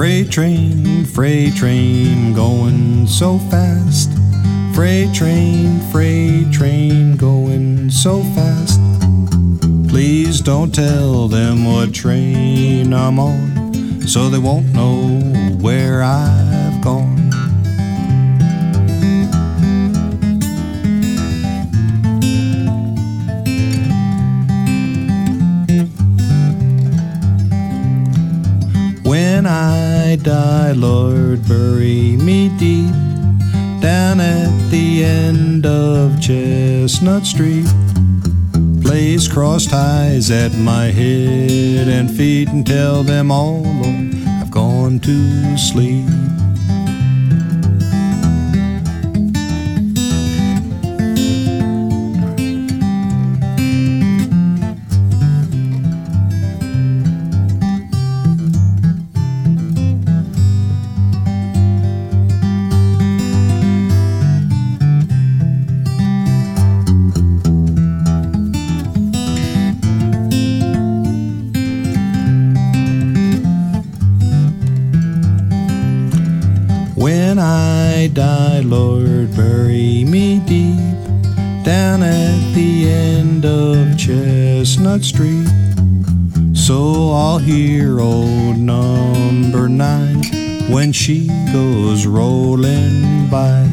freight train, going so fast. Freight train, going so fast. Please don't tell them what train I'm on, so they won't know where I've gone. When I die, Lord, bury me deep down at the end of Chestnut Street. Place cross ties at my head and feet and tell them all, Lord, I've gone to sleep. When I die, Lord, bury me deep down at the end of Chestnut Street, so I'll hear old number 9 when she goes rolling by.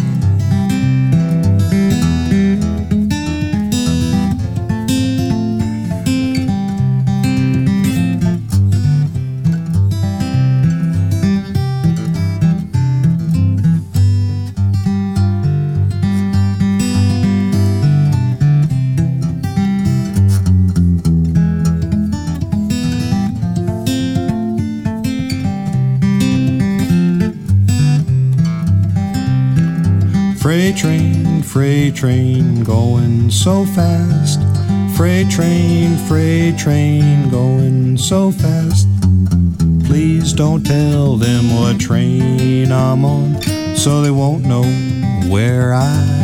Freight train, going so fast. Freight train, going so fast. Please don't tell them what train I'm on, so they won't know where I